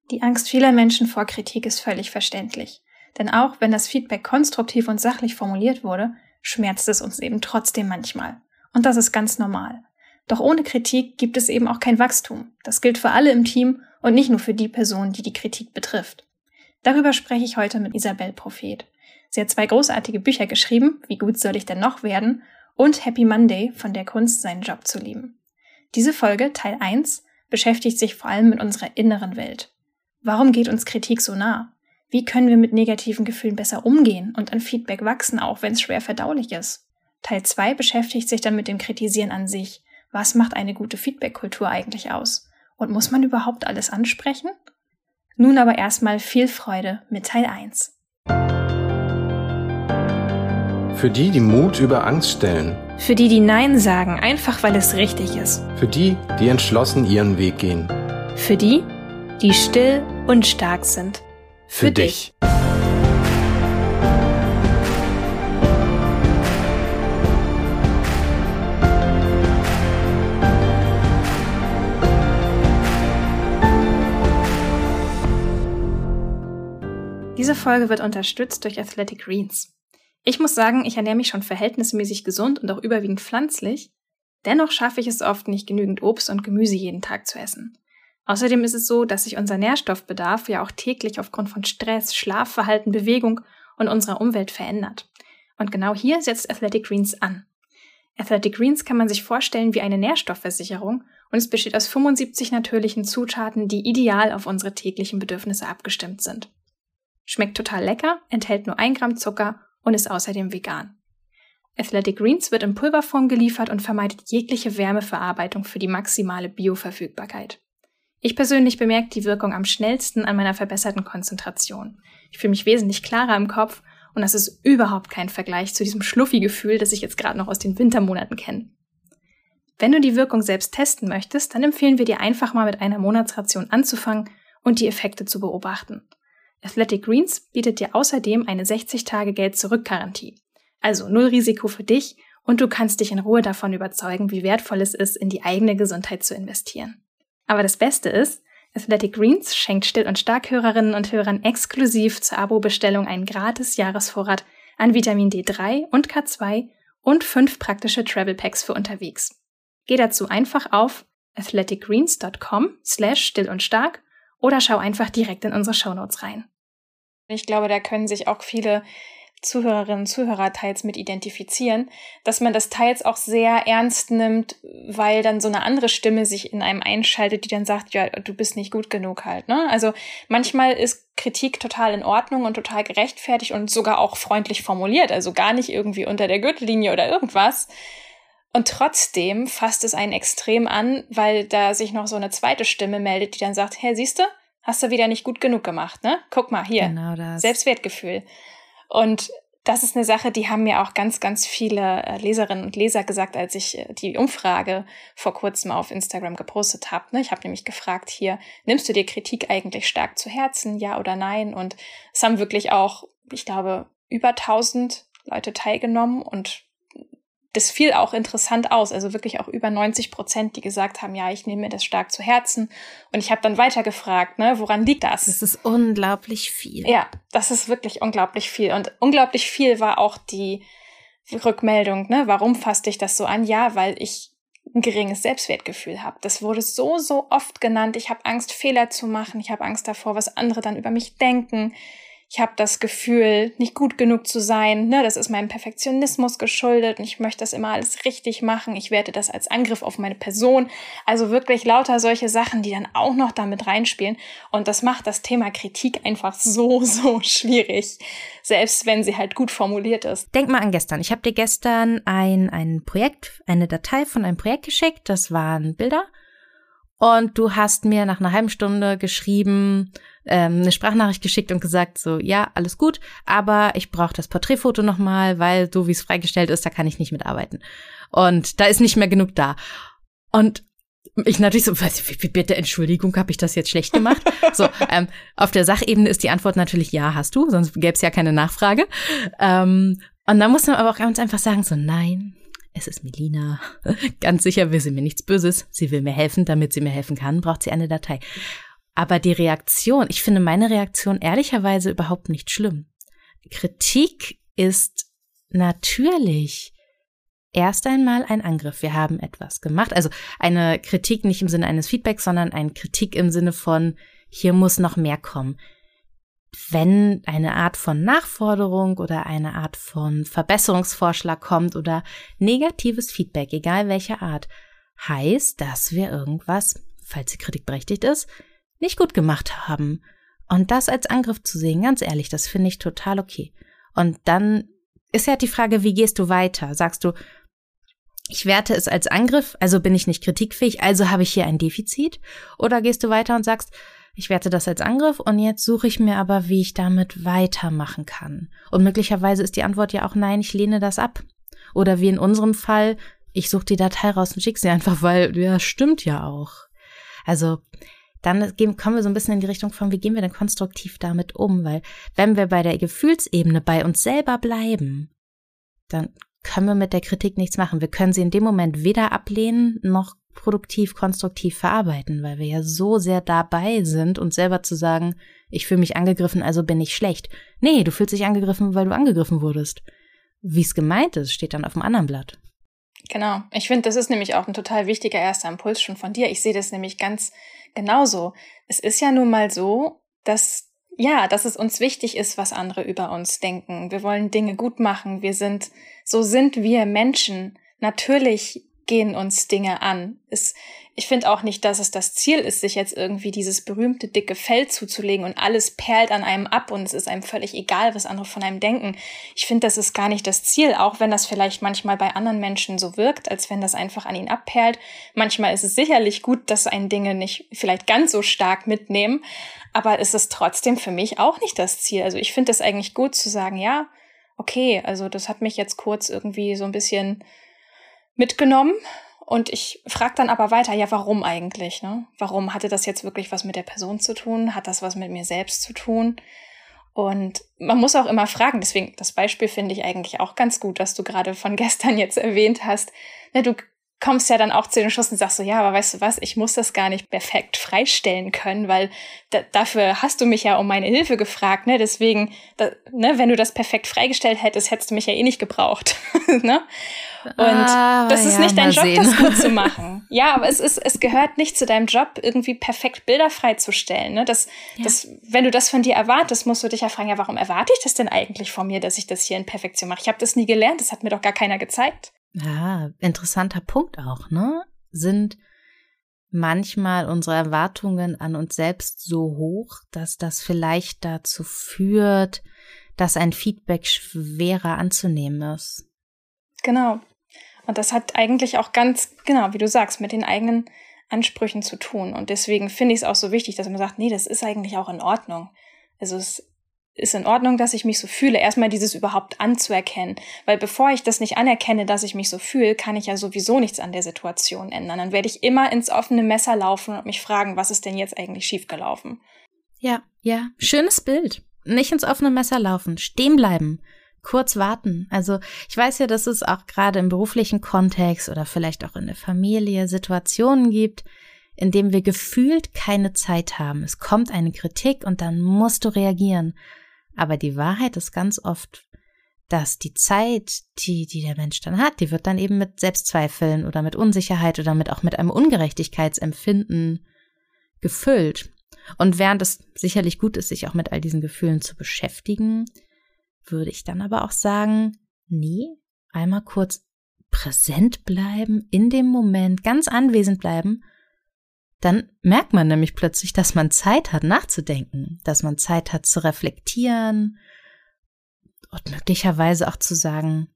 Die Angst vieler Menschen vor Kritik ist völlig verständlich. Denn auch wenn das Feedback konstruktiv und sachlich formuliert wurde, schmerzt es uns eben trotzdem manchmal. Und das ist ganz normal. Doch ohne Kritik gibt es eben auch kein Wachstum. Das gilt für alle im Team und nicht nur für die Person, die die Kritik betrifft. Darüber spreche ich heute mit Isabel Prophet. Sie hat 2 großartige Bücher geschrieben, Wie gut soll ich denn noch werden? Und Happy Monday, von der Kunst, seinen Job zu lieben. Diese Folge, Teil 1, beschäftigt sich vor allem mit unserer inneren Welt. Warum geht uns Kritik so nah? Wie können wir mit negativen Gefühlen besser umgehen und an Feedback wachsen, auch wenn es schwer verdaulich ist? Teil 2 beschäftigt sich dann mit dem Kritisieren an sich. Was macht eine gute Feedback-Kultur eigentlich aus? Und muss man überhaupt alles ansprechen? Nun aber erstmal viel Freude mit Teil 1. Für die, die Mut über Angst stellen. Für die, die Nein sagen, einfach weil es richtig ist. Für die, die entschlossen ihren Weg gehen. Für die, die still und stark sind. Für dich. Diese Folge wird unterstützt durch Athletic Greens. Ich muss sagen, ich ernähre mich schon verhältnismäßig gesund und auch überwiegend pflanzlich. Dennoch schaffe ich es oft nicht, genügend Obst und Gemüse jeden Tag zu essen. Außerdem ist es so, dass sich unser Nährstoffbedarf ja auch täglich aufgrund von Stress, Schlafverhalten, Bewegung und unserer Umwelt verändert. Und genau hier setzt Athletic Greens an. Athletic Greens kann man sich vorstellen wie eine Nährstoffversicherung und es besteht aus 75 natürlichen Zutaten, die ideal auf unsere täglichen Bedürfnisse abgestimmt sind. Schmeckt total lecker, enthält nur 1 Gramm Zucker und ist außerdem vegan. Athletic Greens wird in Pulverform geliefert und vermeidet jegliche Wärmeverarbeitung für die maximale Bioverfügbarkeit. Ich persönlich bemerke die Wirkung am schnellsten an meiner verbesserten Konzentration. Ich fühle mich wesentlich klarer im Kopf und das ist überhaupt kein Vergleich zu diesem Schluffi-Gefühl, das ich jetzt gerade noch aus den Wintermonaten kenne. Wenn du die Wirkung selbst testen möchtest, dann empfehlen wir dir einfach mal mit einer Monatsration anzufangen und die Effekte zu beobachten. Athletic Greens bietet dir außerdem eine 60-Tage-Geld-Zurück-Garantie. Also 0 Risiko für dich und du kannst dich in Ruhe davon überzeugen, wie wertvoll es ist, in die eigene Gesundheit zu investieren. Aber das Beste ist, Athletic Greens schenkt Still- und Stark-Hörerinnen und Hörern exklusiv zur Abo-Bestellung einen gratis Jahresvorrat an Vitamin D3 und K2 und 5 praktische Travel Packs für unterwegs. Geh dazu einfach auf athleticgreens.com/still und stark oder schau einfach direkt in unsere Shownotes rein. Ich glaube, da können sich auch viele Zuhörerinnen und Zuhörer teils mit identifizieren, dass man das teils auch sehr ernst nimmt, weil dann so eine andere Stimme sich in einem einschaltet, die dann sagt, ja, du bist nicht gut genug halt, ne? Also manchmal ist Kritik total in Ordnung und total gerechtfertigt und sogar auch freundlich formuliert, also gar nicht irgendwie unter der Gürtellinie oder irgendwas. Und trotzdem fasst es einen extrem an, weil da sich noch so eine zweite Stimme meldet, die dann sagt, hey, siehste, hast du wieder nicht gut genug gemacht, ne? Guck mal, hier, genau das. Selbstwertgefühl. Und das ist eine Sache, die haben mir auch ganz, ganz viele Leserinnen und Leser gesagt, als ich die Umfrage vor kurzem auf Instagram gepostet habe. Ne? Ich habe nämlich gefragt hier, nimmst du dir Kritik eigentlich stark zu Herzen, ja oder nein? Und es haben wirklich auch, ich glaube, über 1000 Leute teilgenommen und das fiel auch interessant aus, also wirklich auch über 90%, die gesagt haben, ja, ich nehme mir das stark zu Herzen. Und ich habe dann weiter gefragt, ne, woran liegt das? Das ist unglaublich viel. Ja, das ist wirklich unglaublich viel. Und unglaublich viel war auch die Rückmeldung, ne, warum fasste ich das so an? Ja, weil ich ein geringes Selbstwertgefühl habe. Das wurde so oft genannt. Ich habe Angst, Fehler zu machen. Ich habe Angst davor, was andere dann über mich denken. Ich habe das Gefühl, nicht gut genug zu sein, ne, das ist meinem Perfektionismus geschuldet und ich möchte das immer alles richtig machen. Ich werte das als Angriff auf meine Person. Also wirklich lauter solche Sachen, die dann auch noch damit reinspielen. Und das macht das Thema Kritik einfach so schwierig, selbst wenn sie halt gut formuliert ist. Denk mal an gestern. Ich habe dir gestern ein Projekt, eine Datei von einem Projekt geschickt. Das waren Bilder. Und du hast mir nach einer halben Stunde geschrieben, eine Sprachnachricht geschickt und gesagt so, ja, alles gut, aber ich brauche das Porträtfoto nochmal, weil so wie es freigestellt ist, da kann ich nicht mitarbeiten. Und da ist nicht mehr genug da. Und ich natürlich so, wie bitte, Entschuldigung, habe ich das jetzt schlecht gemacht? So, auf der Sachebene ist die Antwort natürlich ja, hast du, sonst gäbe es ja keine Nachfrage. Und dann muss man aber auch ganz einfach sagen so, nein, es ist Melina. Ganz sicher will sie mir nichts Böses. Sie will mir helfen, damit sie mir helfen kann, braucht sie eine Datei. Aber die Reaktion, ich finde meine Reaktion ehrlicherweise überhaupt nicht schlimm. Kritik ist natürlich erst einmal ein Angriff. Wir haben etwas gemacht. Also eine Kritik nicht im Sinne eines Feedbacks, sondern eine Kritik im Sinne von, hier muss noch mehr kommen. Wenn eine Art von Nachforderung oder eine Art von Verbesserungsvorschlag kommt oder negatives Feedback, egal welcher Art, heißt, dass wir irgendwas, falls die Kritik berechtigt ist, nicht gut gemacht haben. Und das als Angriff zu sehen, ganz ehrlich, das finde ich total okay. Und dann ist ja die Frage, wie gehst du weiter? Sagst du, ich werte es als Angriff, also bin ich nicht kritikfähig, also habe ich hier ein Defizit? Oder gehst du weiter und sagst, ich werte das als Angriff und jetzt suche ich mir aber, wie ich damit weitermachen kann. Und möglicherweise ist die Antwort ja auch nein, ich lehne das ab. Oder wie in unserem Fall, ich suche die Datei raus und schicke sie einfach, weil, ja, stimmt ja auch. Also dann kommen wir so ein bisschen in die Richtung von, wie gehen wir denn konstruktiv damit um? Weil wenn wir bei der Gefühlsebene bei uns selber bleiben, dann können wir mit der Kritik nichts machen. Wir können sie in dem Moment weder ablehnen, noch produktiv, konstruktiv verarbeiten, weil wir ja so sehr dabei sind, uns selber zu sagen, ich fühle mich angegriffen, also bin ich schlecht. Nee, du fühlst dich angegriffen, weil du angegriffen wurdest. Wie es gemeint ist, steht dann auf dem anderen Blatt. Genau. Ich finde, das ist nämlich auch ein total wichtiger erster Impuls schon von dir. Ich sehe das nämlich ganz genauso. Es ist ja nun mal so, dass es uns wichtig ist, was andere über uns denken. Wir wollen Dinge gut machen. So sind wir Menschen. Natürlich gehen uns Dinge an. Ich finde auch nicht, dass es das Ziel ist, sich jetzt irgendwie dieses berühmte dicke Fell zuzulegen und alles perlt an einem ab und es ist einem völlig egal, was andere von einem denken. Ich finde, das ist gar nicht das Ziel, auch wenn das vielleicht manchmal bei anderen Menschen so wirkt, als wenn das einfach an ihnen abperlt. Manchmal ist es sicherlich gut, dass einen Dinge nicht vielleicht ganz so stark mitnehmen, aber es ist trotzdem für mich auch nicht das Ziel. Also ich finde es eigentlich gut zu sagen, ja, okay, also das hat mich jetzt kurz irgendwie so ein bisschen mitgenommen und ich frage dann aber weiter, ja, warum eigentlich, ne? Warum hatte das jetzt wirklich was mit der Person zu tun? Hat das was mit mir selbst zu tun? Und man muss auch immer fragen, deswegen, das Beispiel finde ich eigentlich auch ganz gut, was du gerade von gestern jetzt erwähnt hast. Ne, du kommst ja dann auch zu den Schluss und sagst so, ja, aber weißt du was, ich muss das gar nicht perfekt freistellen können, weil dafür hast du mich ja um meine Hilfe gefragt, ne? Deswegen, wenn du das perfekt freigestellt hättest du mich ja eh nicht gebraucht, ne? Und das ist nicht dein Job, das gut zu machen. Ja, aber es gehört nicht zu deinem Job, irgendwie perfekt Bilder freizustellen, ne? Wenn du das von dir erwartest, musst du dich ja fragen, ja, warum erwarte ich das denn eigentlich von mir, dass ich das hier in Perfektion mache? Ich habe das nie gelernt, das hat mir doch gar keiner gezeigt. Ja, interessanter Punkt auch, ne? Sind manchmal unsere Erwartungen an uns selbst so hoch, dass das vielleicht dazu führt, dass ein Feedback schwerer anzunehmen ist. Genau. Und das hat eigentlich auch ganz, genau, wie du sagst, mit den eigenen Ansprüchen zu tun. Und deswegen finde ich es auch so wichtig, dass man sagt, nee, das ist eigentlich auch in Ordnung. Also es ist in Ordnung, dass ich mich so fühle, erstmal dieses überhaupt anzuerkennen. Weil bevor ich das nicht anerkenne, dass ich mich so fühle, kann ich ja sowieso nichts an der Situation ändern. Dann werde ich immer ins offene Messer laufen und mich fragen, was ist denn jetzt eigentlich schiefgelaufen? Ja, schönes Bild. Nicht ins offene Messer laufen, stehen bleiben, kurz warten. Also ich weiß ja, dass es auch gerade im beruflichen Kontext oder vielleicht auch in der Familie Situationen gibt, in denen wir gefühlt keine Zeit haben. Es kommt eine Kritik und dann musst du reagieren. Aber die Wahrheit ist ganz oft, dass die Zeit, die der Mensch dann hat, die wird dann eben mit Selbstzweifeln oder mit Unsicherheit oder auch mit einem Ungerechtigkeitsempfinden gefüllt. Und während es sicherlich gut ist, sich auch mit all diesen Gefühlen zu beschäftigen, würde ich dann aber auch sagen, nee, einmal kurz präsent bleiben, in dem Moment ganz anwesend bleiben. Dann merkt man nämlich plötzlich, dass man Zeit hat, nachzudenken, dass man Zeit hat, zu reflektieren und möglicherweise auch zu sagen,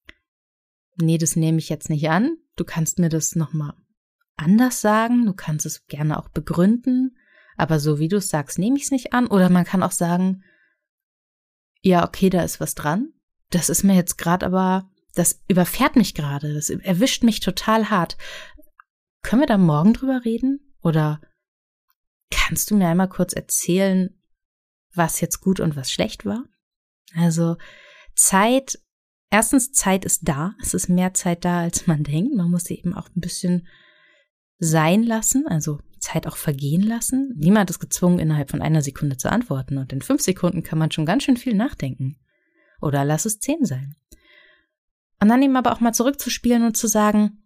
nee, das nehme ich jetzt nicht an, du kannst mir das nochmal anders sagen, du kannst es gerne auch begründen, aber so wie du es sagst, nehme ich es nicht an. Oder man kann auch sagen, ja, okay, da ist was dran, das ist mir jetzt gerade aber, das überfährt mich gerade, das erwischt mich total hart. Können wir da morgen drüber reden? Oder kannst du mir einmal kurz erzählen, was jetzt gut und was schlecht war? Also erstens, Zeit ist da. Es ist mehr Zeit da, als man denkt. Man muss sie eben auch ein bisschen sein lassen. Also Zeit auch vergehen lassen. Niemand ist gezwungen, innerhalb von 1 Sekunde zu antworten. Und in 5 Sekunden kann man schon ganz schön viel nachdenken. Oder lass es 10 sein. Und dann eben aber auch mal zurückzuspielen und zu sagen,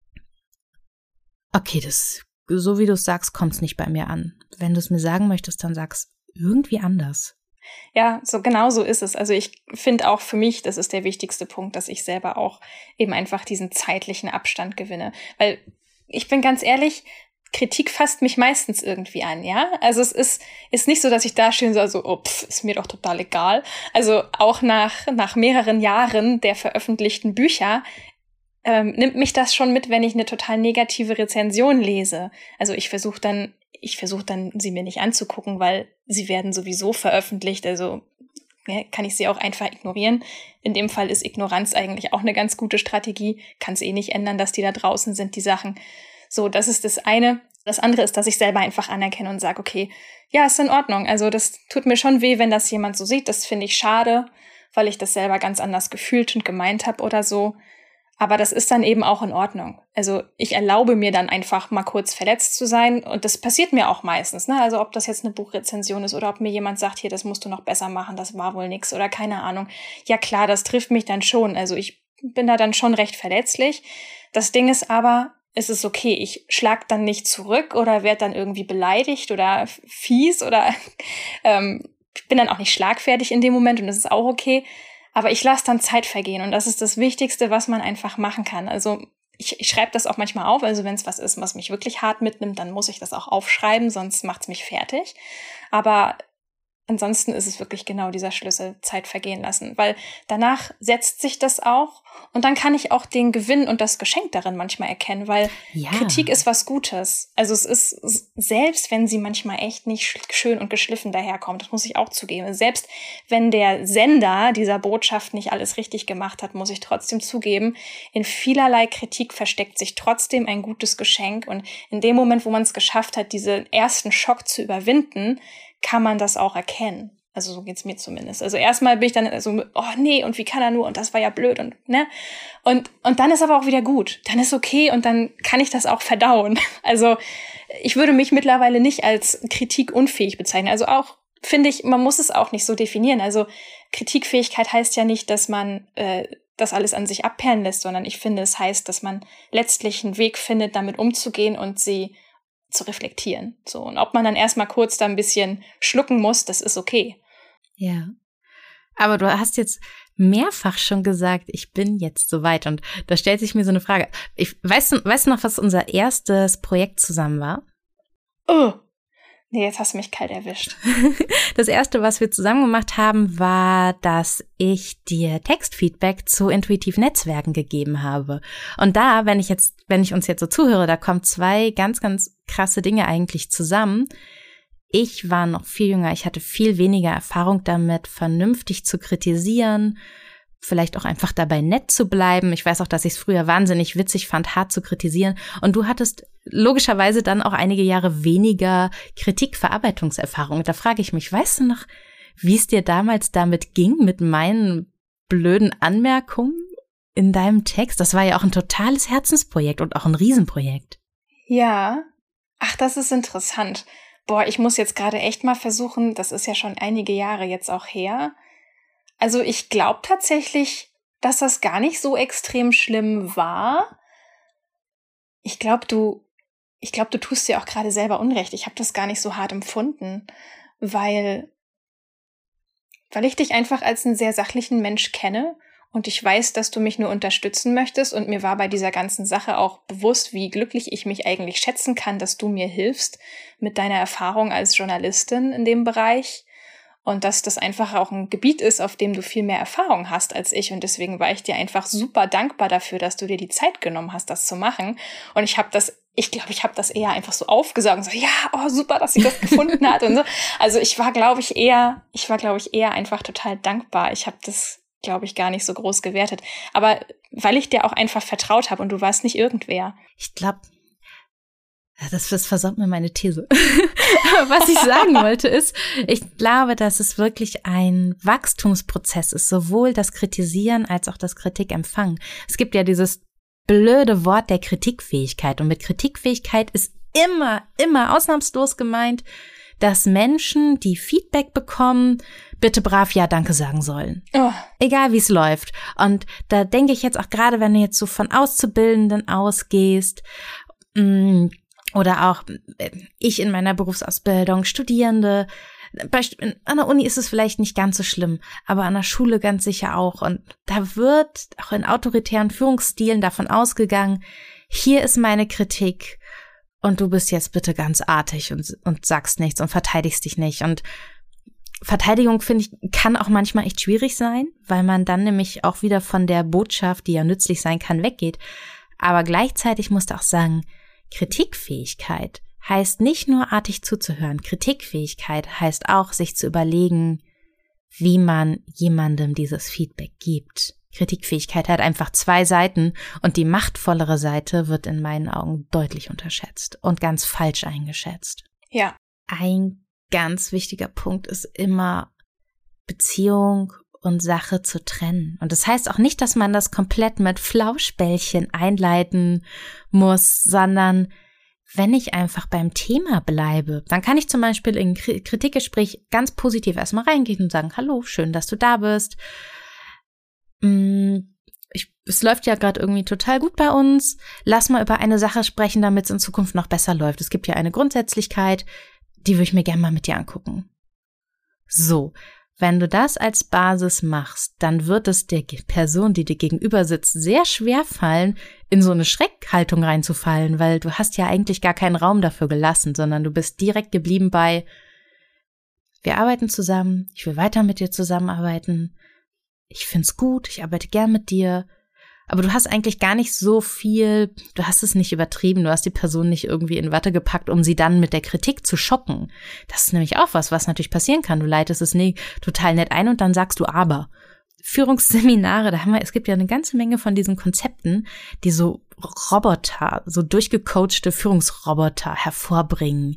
okay, so wie du es sagst, kommt es nicht bei mir an. Wenn du es mir sagen möchtest, dann sag's irgendwie anders. Ja, genau so ist es. Also ich finde auch für mich, das ist der wichtigste Punkt, dass ich selber auch eben einfach diesen zeitlichen Abstand gewinne. Weil ich bin ganz ehrlich, Kritik fasst mich meistens irgendwie an, ja? Also es ist nicht so, dass ich da stehen soll, so, ist mir doch total egal. Also auch nach mehreren Jahren der veröffentlichten Bücher nimmt mich das schon mit, wenn ich eine total negative Rezension lese. Also ich versuche dann, sie mir nicht anzugucken, weil sie werden sowieso veröffentlicht. Also kann ich sie auch einfach ignorieren. In dem Fall ist Ignoranz eigentlich auch eine ganz gute Strategie. Kann es nicht ändern, dass die da draußen sind, die Sachen. So, das ist das eine. Das andere ist, dass ich selber einfach anerkenne und sage, okay, ja, ist in Ordnung. Also das tut mir schon weh, wenn das jemand so sieht. Das finde ich schade, weil ich das selber ganz anders gefühlt und gemeint habe oder so. Aber das ist dann eben auch in Ordnung. Also ich erlaube mir dann einfach mal kurz verletzt zu sein und das passiert mir auch meistens. Ne? Also ob das jetzt eine Buchrezension ist oder ob mir jemand sagt, hier, das musst du noch besser machen, das war wohl nix oder keine Ahnung. Ja klar, das trifft mich dann schon. Also ich bin da dann schon recht verletzlich. Das Ding ist aber, es ist okay, ich schlag dann nicht zurück oder werde dann irgendwie beleidigt oder fies oder ich bin dann auch nicht schlagfertig in dem Moment und das ist auch okay. Aber ich lasse dann Zeit vergehen und das ist das Wichtigste, was man einfach machen kann. Also ich schreibe das auch manchmal auf, also wenn es was ist, was mich wirklich hart mitnimmt, dann muss ich das auch aufschreiben, sonst macht's mich fertig. Aber ansonsten ist es wirklich genau dieser Schlüssel, Zeit vergehen lassen, weil danach setzt sich das auch und dann kann ich auch den Gewinn und das Geschenk darin manchmal erkennen, weil Kritik ist was Gutes. Also es ist, selbst wenn sie manchmal echt nicht schön und geschliffen daherkommt, das muss ich auch zugeben, selbst wenn der Sender dieser Botschaft nicht alles richtig gemacht hat, muss ich trotzdem zugeben, in vielerlei Kritik versteckt sich trotzdem ein gutes Geschenk und in dem Moment, wo man es geschafft hat, diesen ersten Schock zu überwinden, kann man das auch erkennen. Also so geht's mir zumindest. Also erstmal bin ich dann so, oh nee, und wie kann er nur? Und das war ja blöd und ne? Und dann ist aber auch wieder gut. Dann ist okay und dann kann ich das auch verdauen. Also ich würde mich mittlerweile nicht als kritikunfähig bezeichnen. Also auch, finde ich, man muss es auch nicht so definieren. Also Kritikfähigkeit heißt ja nicht, dass man das alles an sich abperlen lässt, sondern ich finde, es heißt, dass man letztlich einen Weg findet, damit umzugehen und sie zu reflektieren. So, und ob man dann erstmal kurz da ein bisschen schlucken muss, das ist okay. Ja. Aber du hast jetzt mehrfach schon gesagt, ich bin jetzt soweit. Und da stellt sich mir so eine Frage. Weißt du noch, was unser erstes Projekt zusammen war? Oh, nee, jetzt hast du mich kalt erwischt. Das erste, was wir zusammen gemacht haben, war, dass ich dir Textfeedback zu intuitiven Netzwerken gegeben habe. Und da, wenn ich uns jetzt so zuhöre, da kommen 2 ganz, ganz krasse Dinge eigentlich zusammen. Ich war noch viel jünger, ich hatte viel weniger Erfahrung damit, vernünftig zu kritisieren, vielleicht auch einfach dabei nett zu bleiben. Ich weiß auch, dass ich es früher wahnsinnig witzig fand, hart zu kritisieren. Und du hattest logischerweise dann auch einige Jahre weniger Kritikverarbeitungserfahrung. Da frage ich mich, weißt du noch, wie es dir damals damit ging, mit meinen blöden Anmerkungen in deinem Text? Das war ja auch ein totales Herzensprojekt und auch ein Riesenprojekt. Ja. Ach, das ist interessant. Boah, ich muss jetzt gerade echt mal versuchen, das ist ja schon einige Jahre jetzt auch her. Also ich glaube tatsächlich, dass das gar nicht so extrem schlimm war. Ich glaube, du tust dir auch gerade selber Unrecht. Ich habe das gar nicht so hart empfunden, weil ich dich einfach als einen sehr sachlichen Mensch kenne und ich weiß, dass du mich nur unterstützen möchtest und mir war bei dieser ganzen Sache auch bewusst, wie glücklich ich mich eigentlich schätzen kann, dass du mir hilfst mit deiner Erfahrung als Journalistin in dem Bereich. Und dass das einfach auch ein Gebiet ist, auf dem du viel mehr Erfahrung hast als ich. Und deswegen war ich dir einfach super dankbar dafür, dass du dir die Zeit genommen hast, das zu machen. Und ich glaube, ich habe das eher einfach so aufgesaugt und so, ja, oh, super, dass sie das gefunden hat und so. Also ich war, glaube ich, eher einfach total dankbar. Ich habe das, glaube ich, gar nicht so groß gewertet. Aber weil ich dir auch einfach vertraut habe und du warst nicht irgendwer. Ich glaube, das versaut mir meine These. Was ich sagen wollte ist, ich glaube, dass es wirklich ein Wachstumsprozess ist, sowohl das Kritisieren als auch das Kritikempfangen. Es gibt ja dieses blöde Wort der Kritikfähigkeit und mit Kritikfähigkeit ist immer ausnahmslos gemeint, dass Menschen, die Feedback bekommen, bitte brav ja Danke sagen sollen. Oh. Egal wie es läuft. Und da denke ich jetzt auch gerade, wenn du jetzt so von Auszubildenden ausgehst, oder auch ich in meiner Berufsausbildung, Studierende, an der Uni ist es vielleicht nicht ganz so schlimm, aber an der Schule ganz sicher auch. Und da wird auch in autoritären Führungsstilen davon ausgegangen, hier ist meine Kritik und du bist jetzt bitte ganz artig und sagst nichts und verteidigst dich nicht. Und Verteidigung, finde ich, kann auch manchmal echt schwierig sein, weil man dann nämlich auch wieder von der Botschaft, die ja nützlich sein kann, weggeht. Aber gleichzeitig musst du auch sagen, Kritikfähigkeit heißt nicht nur artig zuzuhören. Kritikfähigkeit heißt auch, sich zu überlegen, wie man jemandem dieses Feedback gibt. Kritikfähigkeit hat einfach 2 Seiten und die machtvollere Seite wird in meinen Augen deutlich unterschätzt und ganz falsch eingeschätzt. Ja. Ein ganz wichtiger Punkt ist immer, Beziehung und Sache zu trennen. Und das heißt auch nicht, dass man das komplett mit Flauschbällchen einleiten muss, sondern wenn ich einfach beim Thema bleibe, dann kann ich zum Beispiel in ein Kritikgespräch ganz positiv erstmal reingehen und sagen, hallo, schön, dass du da bist. Es läuft ja gerade irgendwie total gut bei uns. Lass mal über eine Sache sprechen, damit es in Zukunft noch besser läuft. Es gibt ja eine Grundsätzlichkeit, die würde ich mir gerne mal mit dir angucken. So, wenn du das als Basis machst, dann wird es der Person, die dir gegenüber sitzt, sehr schwer fallen, in so eine Schreckhaltung reinzufallen, weil du hast ja eigentlich gar keinen Raum dafür gelassen, sondern du bist direkt geblieben bei, wir arbeiten zusammen, ich will weiter mit dir zusammenarbeiten, ich find's gut, ich arbeite gern mit dir, aber du hast eigentlich gar nicht so viel, du hast es nicht übertrieben, du hast die Person nicht irgendwie in Watte gepackt, um sie dann mit der Kritik zu schocken. Das ist nämlich auch was natürlich passieren kann. Du leitest es total nett ein und dann sagst du aber. Führungsseminare, es gibt ja eine ganze Menge von diesen Konzepten, die so Roboter, so durchgecoachte Führungsroboter hervorbringen.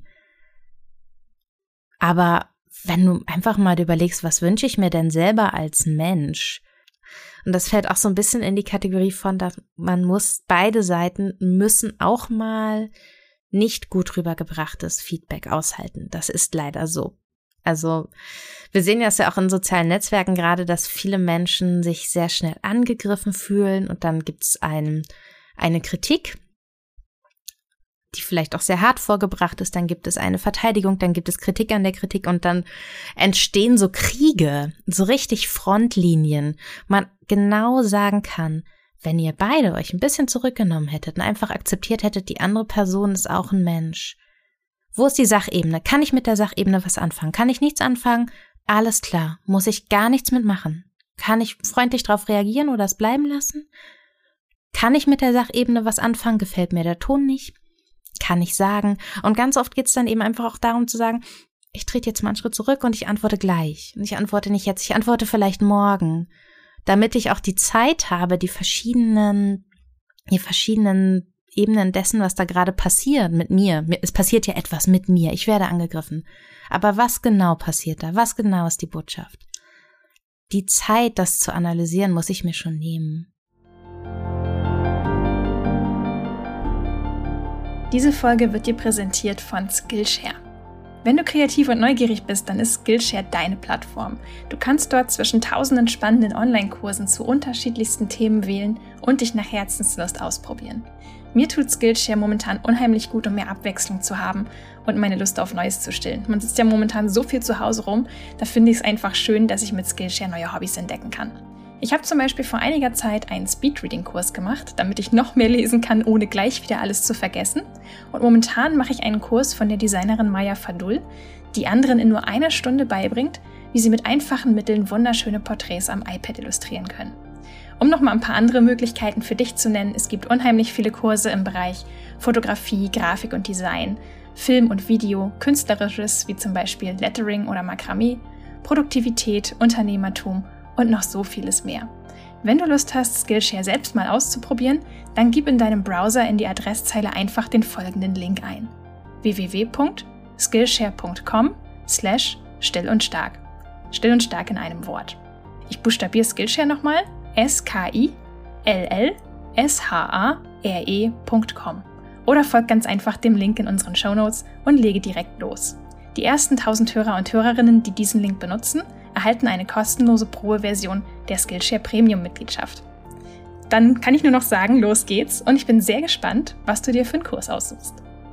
Aber wenn du einfach mal überlegst, was wünsche ich mir denn selber als Mensch? Und das fällt auch so ein bisschen in die Kategorie von, dass beide Seiten müssen auch mal nicht gut rübergebrachtes Feedback aushalten. Das ist leider so. Also wir sehen das ja auch in sozialen Netzwerken gerade, dass viele Menschen sich sehr schnell angegriffen fühlen und dann gibt es eine Kritik, die vielleicht auch sehr hart vorgebracht ist, dann gibt es eine Verteidigung, dann gibt es Kritik an der Kritik und dann entstehen so Kriege, so richtig Frontlinien. Man genau sagen kann, wenn ihr beide euch ein bisschen zurückgenommen hättet und einfach akzeptiert hättet, die andere Person ist auch ein Mensch. Wo ist die Sachebene? Kann ich mit der Sachebene was anfangen? Kann ich nichts anfangen? Alles klar, muss ich gar nichts mitmachen. Kann ich freundlich darauf reagieren oder es bleiben lassen? Kann ich mit der Sachebene was anfangen? Gefällt mir der Ton nicht? Kann ich sagen. Und ganz oft geht es dann eben einfach auch darum zu sagen, ich trete jetzt mal einen Schritt zurück und ich antworte gleich. Und ich antworte nicht jetzt, ich antworte vielleicht morgen. Damit ich auch die Zeit habe, die verschiedenen Ebenen dessen, was da gerade passiert mit mir. Es passiert ja etwas mit mir. Ich werde angegriffen. Aber was genau passiert da? Was genau ist die Botschaft? Die Zeit, das zu analysieren, muss ich mir schon nehmen. Diese Folge wird dir präsentiert von Skillshare. Wenn du kreativ und neugierig bist, dann ist Skillshare deine Plattform. Du kannst dort zwischen tausenden spannenden Online-Kursen zu unterschiedlichsten Themen wählen und dich nach Herzenslust ausprobieren. Mir tut Skillshare momentan unheimlich gut, um mehr Abwechslung zu haben und meine Lust auf Neues zu stillen. Man sitzt ja momentan so viel zu Hause rum, da finde ich es einfach schön, dass ich mit Skillshare neue Hobbys entdecken kann. Ich habe zum Beispiel vor einiger Zeit einen Speedreading-Kurs gemacht, damit ich noch mehr lesen kann, ohne gleich wieder alles zu vergessen. Und momentan mache ich einen Kurs von der Designerin Maya Fadul, die anderen in nur einer Stunde beibringt, wie sie mit einfachen Mitteln wunderschöne Porträts am iPad illustrieren können. Um noch mal ein paar andere Möglichkeiten für dich zu nennen, es gibt unheimlich viele Kurse im Bereich Fotografie, Grafik und Design, Film und Video, Künstlerisches wie zum Beispiel Lettering oder Makramee, Produktivität, Unternehmertum und noch so vieles mehr. Wenn du Lust hast, Skillshare selbst mal auszuprobieren, dann gib in deinem Browser in die Adresszeile einfach den folgenden Link ein: www.skillshare.com/still und stark. Still und stark in einem Wort. Ich buchstabiere Skillshare nochmal: skillshare.com. Oder folg ganz einfach dem Link in unseren Shownotes und lege direkt los. Die ersten 1000 Hörer und Hörerinnen, die diesen Link benutzen, erhalten eine kostenlose Probeversion der Skillshare Premium-Mitgliedschaft. Dann kann ich nur noch sagen, los geht's und ich bin sehr gespannt, was du dir für einen Kurs aussuchst.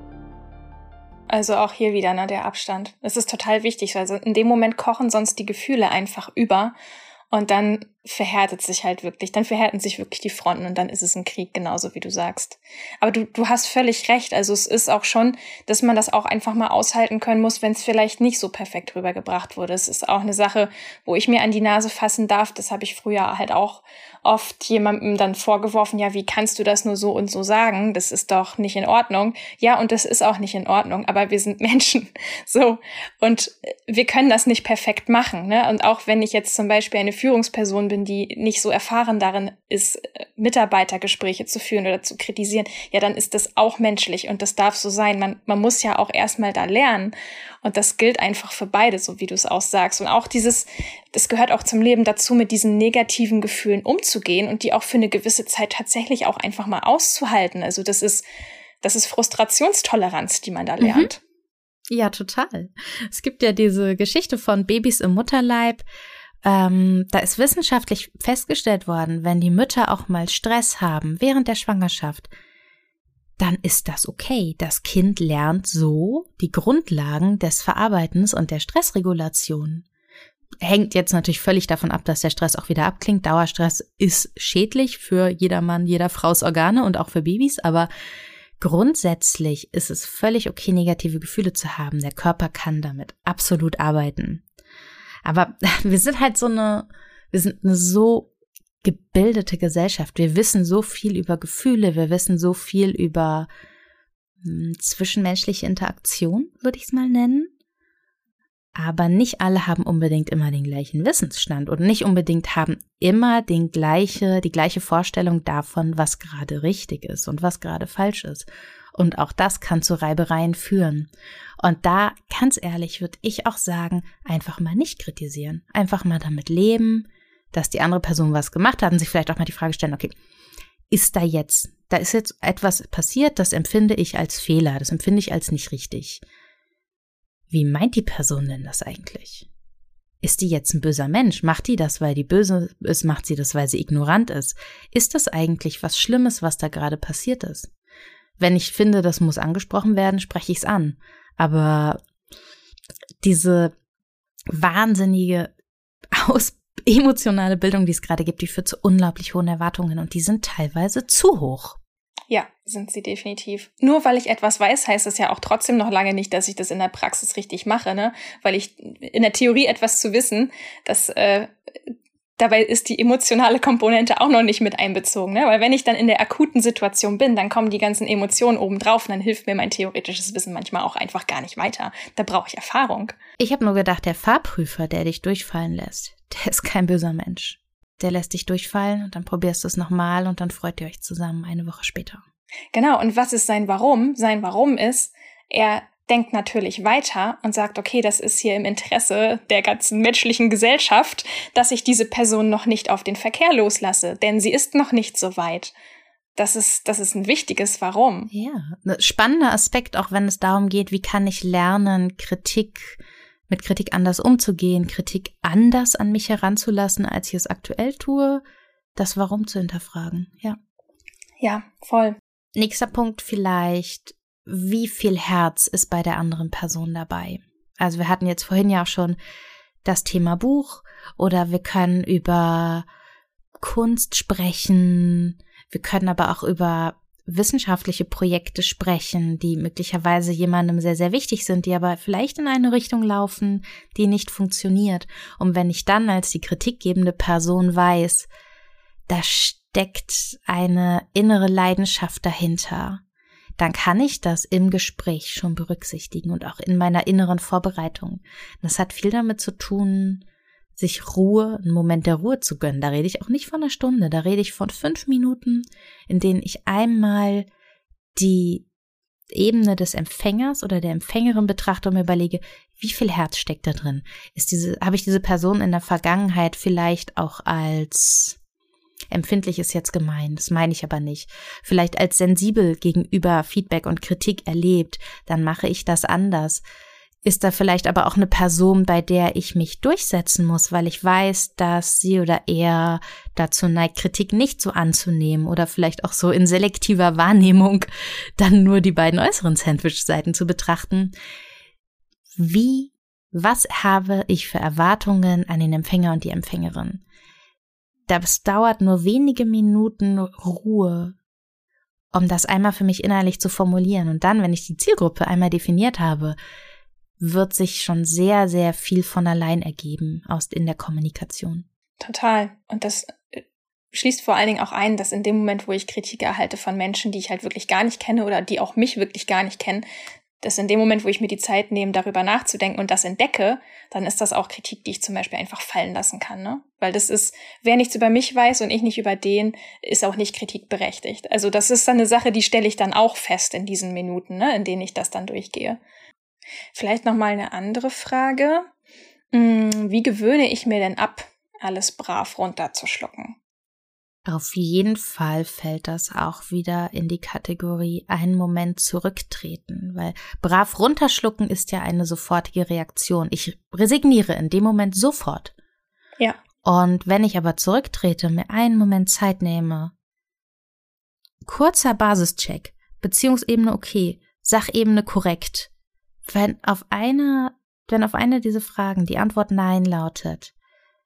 Also auch hier wieder, der Abstand. Das ist total wichtig, also in dem Moment kochen sonst die Gefühle einfach über und dann verhärten sich wirklich die Fronten und dann ist es ein Krieg, genauso wie du sagst. Aber du hast völlig recht, also es ist auch schon, dass man das auch einfach mal aushalten können muss, wenn es vielleicht nicht so perfekt rübergebracht wurde. Es ist auch eine Sache, wo ich mir an die Nase fassen darf, das habe ich früher halt auch oft jemandem dann vorgeworfen, ja, wie kannst du das nur so und so sagen? Das ist doch nicht in Ordnung. Ja, und das ist auch nicht in Ordnung, aber wir sind Menschen, so. Und wir können das nicht perfekt machen, ne? Und auch wenn ich jetzt zum Beispiel eine Führungsperson bin, die nicht so erfahren darin ist, Mitarbeitergespräche zu führen oder zu kritisieren, ja, dann ist das auch menschlich und das darf so sein. Man muss ja auch erstmal da lernen und das gilt einfach für beide, so wie du es auch sagst. Und auch das gehört auch zum Leben dazu, mit diesen negativen Gefühlen umzugehen und die auch für eine gewisse Zeit tatsächlich auch einfach mal auszuhalten. Also das ist Frustrationstoleranz, die man da lernt. Ja, total. Es gibt ja diese Geschichte von Babys im Mutterleib. Da ist wissenschaftlich festgestellt worden, wenn die Mütter auch mal Stress haben während der Schwangerschaft, dann ist das okay. Das Kind lernt so die Grundlagen des Verarbeitens und der Stressregulation. Hängt jetzt natürlich völlig davon ab, dass der Stress auch wieder abklingt. Dauerstress ist schädlich für jeder Mann, jeder Frau's Organe und auch für Babys, aber grundsätzlich ist es völlig okay, negative Gefühle zu haben. Der Körper kann damit absolut arbeiten. Aber wir sind halt eine so gebildete Gesellschaft. Wir wissen so viel über Gefühle, wir wissen so viel über zwischenmenschliche Interaktion, würde ich es mal nennen. Aber nicht alle haben unbedingt immer den gleichen Wissensstand und nicht unbedingt haben immer die gleiche Vorstellung davon, was gerade richtig ist und was gerade falsch ist. Und auch das kann zu Reibereien führen. Und da, ganz ehrlich, würde ich auch sagen, einfach mal nicht kritisieren. Einfach mal damit leben, dass die andere Person was gemacht hat und sich vielleicht auch mal die Frage stellen, okay, da ist jetzt etwas passiert, das empfinde ich als Fehler, das empfinde ich als nicht richtig. Wie meint die Person denn das eigentlich? Ist die jetzt ein böser Mensch? Macht die das, weil die böse ist? Macht sie das, weil sie ignorant ist? Ist das eigentlich was Schlimmes, was da gerade passiert ist? Wenn ich finde, das muss angesprochen werden, spreche ich es an. Aber diese wahnsinnige emotionale Bildung, die es gerade gibt, die führt zu unglaublich hohen Erwartungen und die sind teilweise zu hoch. Ja, sind sie definitiv. Nur weil ich etwas weiß, heißt es ja auch trotzdem noch lange nicht, dass ich das in der Praxis richtig mache, ne? Weil ich in der Theorie etwas zu wissen, dabei ist die emotionale Komponente auch noch nicht mit einbezogen, ne? Weil wenn ich dann in der akuten Situation bin, dann kommen die ganzen Emotionen obendrauf und dann hilft mir mein theoretisches Wissen manchmal auch einfach gar nicht weiter. Da brauche ich Erfahrung. Ich habe nur gedacht, der Fahrprüfer, der dich durchfallen lässt, der ist kein böser Mensch. Der lässt dich durchfallen und dann probierst du es nochmal und dann freut ihr euch zusammen eine Woche später. Genau, und was ist sein Warum? Sein Warum ist, er denkt natürlich weiter und sagt, okay, das ist hier im Interesse der ganzen menschlichen Gesellschaft, dass ich diese Person noch nicht auf den Verkehr loslasse, denn sie ist noch nicht so weit. Das ist ein wichtiges Warum. Ja, ein spannender Aspekt, auch wenn es darum geht, wie kann ich lernen, mit Kritik anders umzugehen, Kritik anders an mich heranzulassen, als ich es aktuell tue, das Warum zu hinterfragen, ja. Ja, voll. Nächster Punkt vielleicht, wie viel Herz ist bei der anderen Person dabei? Also wir hatten jetzt vorhin ja auch schon das Thema Buch oder wir können über Kunst sprechen, wir können aber auch über wissenschaftliche Projekte sprechen, die möglicherweise jemandem sehr, sehr wichtig sind, die aber vielleicht in eine Richtung laufen, die nicht funktioniert. Und wenn ich dann als die kritikgebende Person weiß, da steckt eine innere Leidenschaft dahinter, dann kann ich das im Gespräch schon berücksichtigen und auch in meiner inneren Vorbereitung. Das hat viel damit zu tun, sich einen Moment der Ruhe zu gönnen. Da rede ich auch nicht von einer Stunde, da rede ich von 5 Minuten, in denen ich einmal die Ebene des Empfängers oder der Empfängerin betrachte und mir überlege, wie viel Herz steckt da drin? Habe ich diese Person in der Vergangenheit vielleicht auch als empfindlich ist jetzt gemein, das meine ich aber nicht, vielleicht als sensibel gegenüber Feedback und Kritik erlebt, dann mache ich das anders. Ist da vielleicht aber auch eine Person, bei der ich mich durchsetzen muss, weil ich weiß, dass sie oder er dazu neigt, Kritik nicht so anzunehmen oder vielleicht auch so in selektiver Wahrnehmung dann nur die beiden äußeren Sandwich-Seiten zu betrachten. Was habe ich für Erwartungen an den Empfänger und die Empfängerin? Das dauert nur wenige Minuten Ruhe, um das einmal für mich innerlich zu formulieren. Und dann, wenn ich die Zielgruppe einmal definiert habe, wird sich schon sehr, sehr viel von allein ergeben in der Kommunikation. Total. Und das schließt vor allen Dingen auch ein, dass in dem Moment, wo ich Kritik erhalte von Menschen, die ich halt wirklich gar nicht kenne oder die auch mich wirklich gar nicht kennen, dass in dem Moment, wo ich mir die Zeit nehme, darüber nachzudenken und das entdecke, dann ist das auch Kritik, die ich zum Beispiel einfach fallen lassen kann, ne? Weil das ist, wer nichts über mich weiß und ich nicht über den, ist auch nicht kritikberechtigt. Also das ist dann eine Sache, die stelle ich dann auch fest in diesen Minuten, ne, in denen ich das dann durchgehe. Vielleicht nochmal eine andere Frage. Wie gewöhne ich mir denn ab, alles brav runterzuschlucken? Auf jeden Fall fällt das auch wieder in die Kategorie einen Moment zurücktreten, weil brav runterschlucken ist ja eine sofortige Reaktion. Ich resigniere in dem Moment sofort. Ja. Und wenn ich aber zurücktrete, mir einen Moment Zeit nehme, kurzer Basischeck, Beziehungsebene okay, Sachebene korrekt. Wenn auf eine dieser Fragen die Antwort Nein lautet,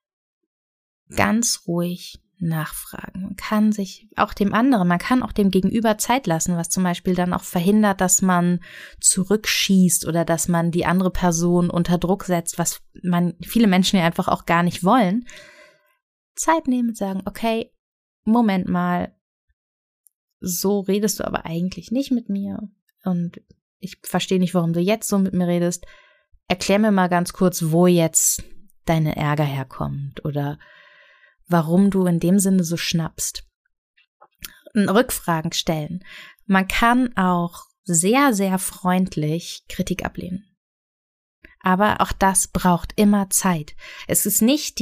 ganz ruhig nachfragen. Man kann man kann auch dem Gegenüber Zeit lassen, was zum Beispiel dann auch verhindert, dass man zurückschießt oder dass man die andere Person unter Druck setzt, was viele Menschen ja einfach auch gar nicht wollen. Zeit nehmen und sagen, okay, Moment mal, so redest du aber eigentlich nicht mit mir und ich verstehe nicht, warum du jetzt so mit mir redest. Erklär mir mal ganz kurz, wo jetzt deine Ärger herkommt oder warum du in dem Sinne so schnappst. Rückfragen stellen. Man kann auch sehr, sehr freundlich Kritik ablehnen. Aber auch das braucht immer Zeit. Es ist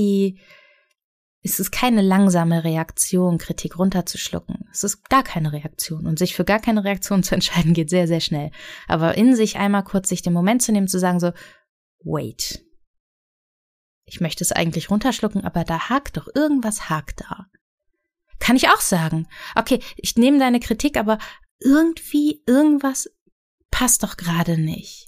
keine langsame Reaktion, Kritik runterzuschlucken. Es ist gar keine Reaktion. Und sich für gar keine Reaktion zu entscheiden, geht sehr, sehr schnell. Aber in sich einmal kurz sich den Moment zu nehmen, zu sagen so, wait. Ich möchte es eigentlich runterschlucken, aber da irgendwas hakt da. Kann ich auch sagen. Okay, ich nehme deine Kritik, aber irgendwas passt doch gerade nicht.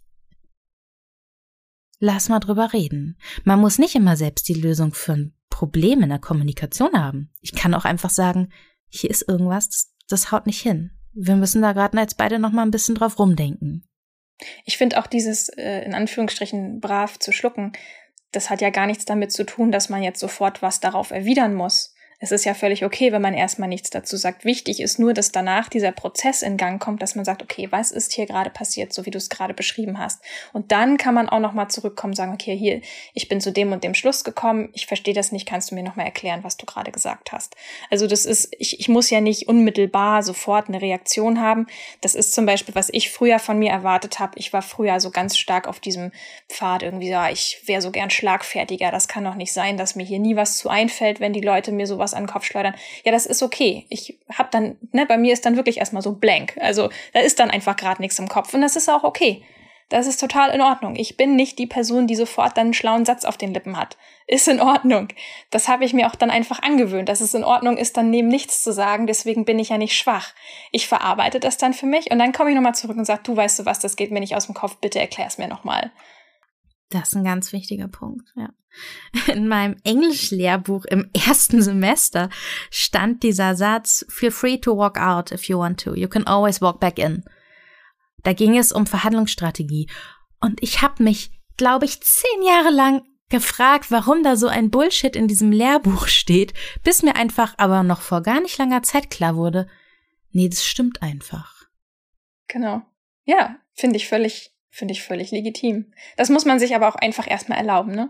Lass mal drüber reden. Man muss nicht immer selbst die Lösung für ein Problem in der Kommunikation haben. Ich kann auch einfach sagen, hier ist irgendwas, das haut nicht hin. Wir müssen da gerade jetzt beide noch mal ein bisschen drauf rumdenken. Ich finde auch dieses, in Anführungsstrichen, brav zu schlucken, das hat ja gar nichts damit zu tun, dass man jetzt sofort was darauf erwidern muss. Es ist ja völlig okay, wenn man erstmal nichts dazu sagt. Wichtig ist nur, dass danach dieser Prozess in Gang kommt, dass man sagt, okay, was ist hier gerade passiert, so wie du es gerade beschrieben hast. Und dann kann man auch nochmal zurückkommen und sagen, okay, hier, ich bin zu dem und dem Schluss gekommen, ich verstehe das nicht, kannst du mir nochmal erklären, was du gerade gesagt hast. Also das ist, ich muss ja nicht unmittelbar sofort eine Reaktion haben. Das ist zum Beispiel, was ich früher von mir erwartet habe. Ich war früher so ganz stark auf diesem Pfad irgendwie, ja, ich wäre so gern schlagfertiger. Das kann doch nicht sein, dass mir hier nie was zu einfällt, wenn die Leute mir sowas an den Kopf schleudern. Ja, das ist okay. Ich habe dann, bei mir ist dann wirklich erstmal so blank. Also da ist dann einfach gerade nichts im Kopf und das ist auch okay. Das ist total in Ordnung. Ich bin nicht die Person, die sofort dann einen schlauen Satz auf den Lippen hat. Ist in Ordnung. Das habe ich mir auch dann einfach angewöhnt, dass es in Ordnung ist, dann neben nichts zu sagen. Deswegen bin ich ja nicht schwach. Ich verarbeite das dann für mich und dann komme ich nochmal zurück und sage, du weißt du was, das geht mir nicht aus dem Kopf, bitte erklär es mir nochmal. Das ist ein ganz wichtiger Punkt, ja. In meinem Englischlehrbuch im ersten Semester stand dieser Satz, feel free to walk out if you want to. You can always walk back in. Da ging es um Verhandlungsstrategie. Und ich habe mich, glaube ich, 10 Jahre lang gefragt, warum da so ein Bullshit in diesem Lehrbuch steht, bis mir einfach aber noch vor gar nicht langer Zeit klar wurde, nee, das stimmt einfach. Genau. Ja, finde ich völlig legitim. Das muss man sich aber auch einfach erstmal erlauben, ne?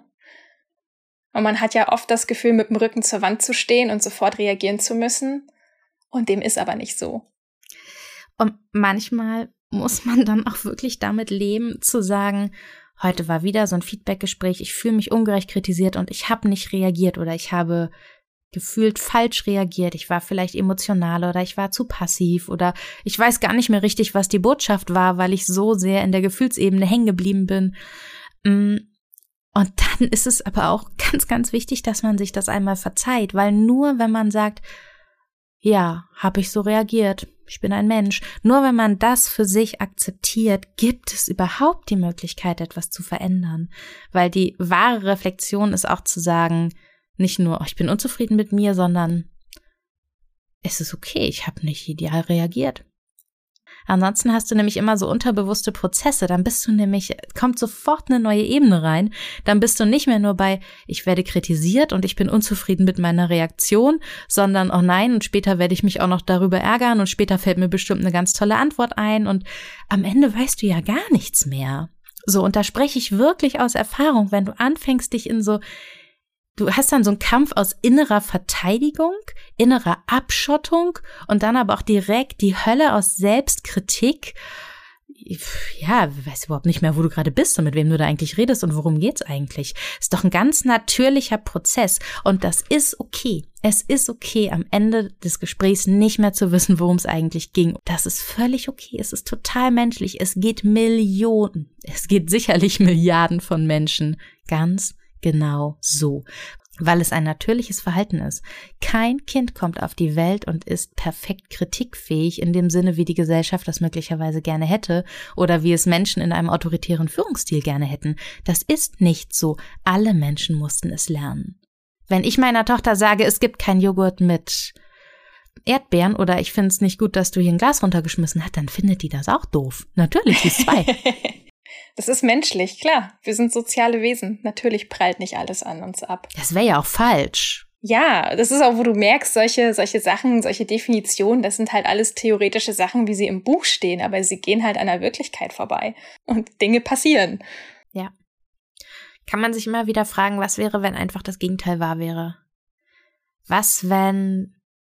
Und man hat ja oft das Gefühl, mit dem Rücken zur Wand zu stehen und sofort reagieren zu müssen. Und dem ist aber nicht so. Und manchmal muss man dann auch wirklich damit leben, zu sagen, heute war wieder so ein Feedbackgespräch, ich fühle mich ungerecht kritisiert und ich habe nicht reagiert oder ich habe gefühlt falsch reagiert. Ich war vielleicht emotional oder ich war zu passiv oder ich weiß gar nicht mehr richtig, was die Botschaft war, weil ich so sehr in der Gefühlsebene hängen geblieben bin. Und dann ist es aber auch ganz, ganz wichtig, dass man sich das einmal verzeiht, weil nur wenn man sagt, ja, habe ich so reagiert, ich bin ein Mensch, nur wenn man das für sich akzeptiert, gibt es überhaupt die Möglichkeit, etwas zu verändern. Weil die wahre Reflexion ist auch zu sagen, nicht nur, ich bin unzufrieden mit mir, sondern es ist okay, ich habe nicht ideal reagiert. Ansonsten hast du nämlich immer so unterbewusste Prozesse, dann bist du nämlich, kommt sofort eine neue Ebene rein, dann bist du nicht mehr nur bei, ich werde kritisiert und ich bin unzufrieden mit meiner Reaktion, sondern, oh nein, und später werde ich mich auch noch darüber ärgern und später fällt mir bestimmt eine ganz tolle Antwort ein und am Ende weißt du ja gar nichts mehr. So, und da spreche ich wirklich aus Erfahrung, wenn du anfängst, dich in so, du hast dann so einen Kampf aus innerer Verteidigung, innerer Abschottung und dann aber auch direkt die Hölle aus Selbstkritik. Ja, du weißt überhaupt nicht mehr, wo du gerade bist und mit wem du da eigentlich redest und worum geht's eigentlich. Ist doch ein ganz natürlicher Prozess und das ist okay. Es ist okay, am Ende des Gesprächs nicht mehr zu wissen, worum es eigentlich ging. Das ist völlig okay. Es ist total menschlich. Es geht Millionen, es geht sicherlich Milliarden von Menschen ganz genau so, weil es ein natürliches Verhalten ist. Kein Kind kommt auf die Welt und ist perfekt kritikfähig in dem Sinne, wie die Gesellschaft das möglicherweise gerne hätte oder wie es Menschen in einem autoritären Führungsstil gerne hätten. Das ist nicht so. Alle Menschen mussten es lernen. Wenn ich meiner Tochter sage, es gibt kein Joghurt mit Erdbeeren oder ich finde es nicht gut, dass du hier ein Glas runtergeschmissen hast, dann findet die das auch doof. Natürlich, die ist 2. Das ist menschlich, klar. Wir sind soziale Wesen. Natürlich prallt nicht alles an uns ab. Das wäre ja auch falsch. Ja, das ist auch, wo du merkst, solche Sachen, solche Definitionen, das sind halt alles theoretische Sachen, wie sie im Buch stehen, aber sie gehen halt an der Wirklichkeit vorbei. Und Dinge passieren. Ja. Kann man sich immer wieder fragen, was wäre, wenn einfach das Gegenteil wahr wäre? Was, wenn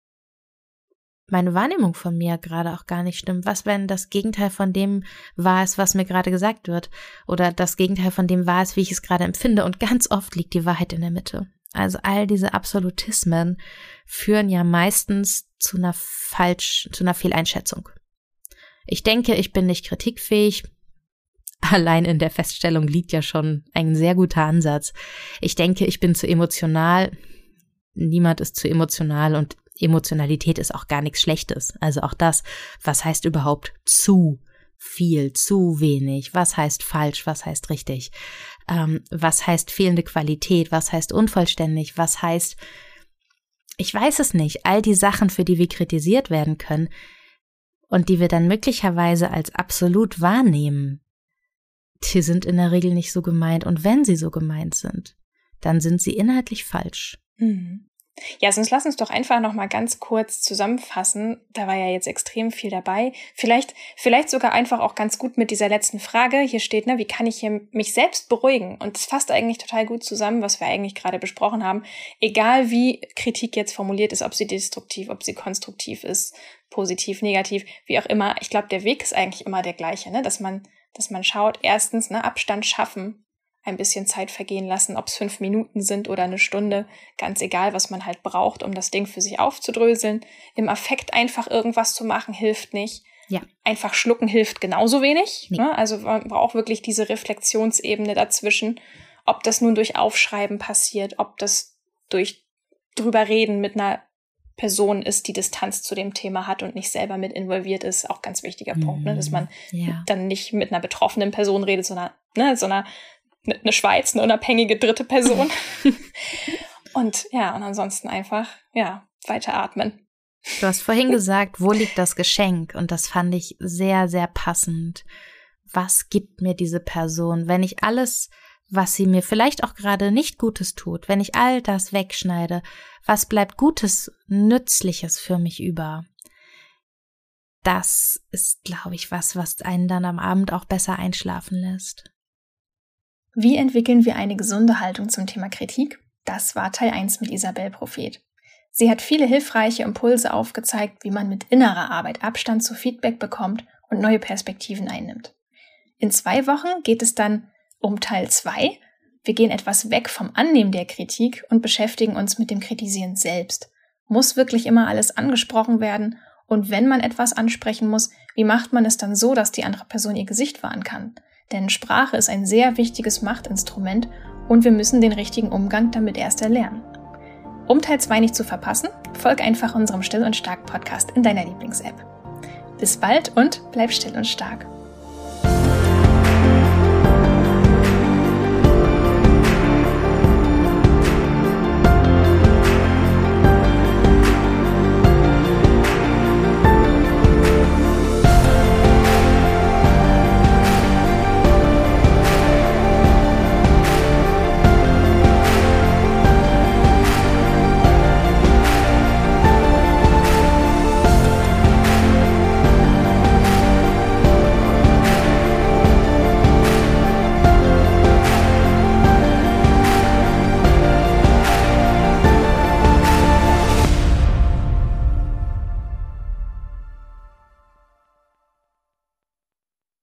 meine Wahrnehmung von mir gerade auch gar nicht stimmt? Was, wenn das Gegenteil von dem wahr ist, was mir gerade gesagt wird? Oder das Gegenteil von dem wahr ist, wie ich es gerade empfinde? Und ganz oft liegt die Wahrheit in der Mitte. Also all diese Absolutismen führen ja meistens zu einer Fehleinschätzung. Ich denke, ich bin nicht kritikfähig. Allein in der Feststellung liegt ja schon ein sehr guter Ansatz. Ich denke, ich bin zu emotional. Niemand ist zu emotional und Emotionalität ist auch gar nichts Schlechtes. Also auch das, was heißt überhaupt zu viel, zu wenig? Was heißt falsch? Was heißt richtig? Was heißt fehlende Qualität? Was heißt unvollständig? Was heißt, ich weiß es nicht, all die Sachen, für die wir kritisiert werden können und die wir dann möglicherweise als absolut wahrnehmen, die sind in der Regel nicht so gemeint. Und wenn sie so gemeint sind, dann sind sie inhaltlich falsch. Mhm. Ja, sonst lass uns doch einfach noch mal ganz kurz zusammenfassen. Da war ja jetzt extrem viel dabei. Vielleicht sogar einfach auch ganz gut mit dieser letzten Frage. Hier steht, wie kann ich hier mich selbst beruhigen? Und das fasst eigentlich total gut zusammen, was wir eigentlich gerade besprochen haben. Egal wie Kritik jetzt formuliert ist, ob sie destruktiv, ob sie konstruktiv ist, positiv, negativ, wie auch immer. Ich glaube, der Weg ist eigentlich immer der gleiche, dass man schaut, erstens, Abstand schaffen, ein bisschen Zeit vergehen lassen, ob es 5 Minuten sind oder eine Stunde, ganz egal, was man halt braucht, um das Ding für sich aufzudröseln. Im Affekt einfach irgendwas zu machen, hilft nicht. Ja. Einfach schlucken hilft genauso wenig. Nee. Also man braucht wirklich diese Reflexionsebene dazwischen, ob das nun durch Aufschreiben passiert, ob das durch drüber reden mit einer Person ist, die Distanz zu dem Thema hat und nicht selber mit involviert ist, auch ganz wichtiger Punkt, dass man dann nicht mit einer betroffenen Person redet, sondern eine Schweiz, eine unabhängige dritte Person. Und ansonsten einfach, weiter atmen. Du hast vorhin gesagt, wo liegt das Geschenk? Und das fand ich sehr, sehr passend. Was gibt mir diese Person, wenn ich alles, was sie mir vielleicht auch gerade nicht Gutes tut, wenn ich all das wegschneide, was bleibt Gutes, Nützliches für mich über? Das ist, glaube ich, was einen dann am Abend auch besser einschlafen lässt. Wie entwickeln wir eine gesunde Haltung zum Thema Kritik? Das war Teil 1 mit Isabel Prophet. Sie hat viele hilfreiche Impulse aufgezeigt, wie man mit innerer Arbeit Abstand zu Feedback bekommt und neue Perspektiven einnimmt. In 2 Wochen geht es dann um Teil 2, Wir gehen etwas weg vom Annehmen der Kritik und beschäftigen uns mit dem Kritisieren selbst. Muss wirklich immer alles angesprochen werden? Und wenn man etwas ansprechen muss, wie macht man es dann so, dass die andere Person ihr Gesicht wahren kann? Denn Sprache ist ein sehr wichtiges Machtinstrument und wir müssen den richtigen Umgang damit erst erlernen. Um Teil 2 nicht zu verpassen, folg einfach unserem Still und Stark Podcast in deiner Lieblings-App. Bis bald und bleib still und stark.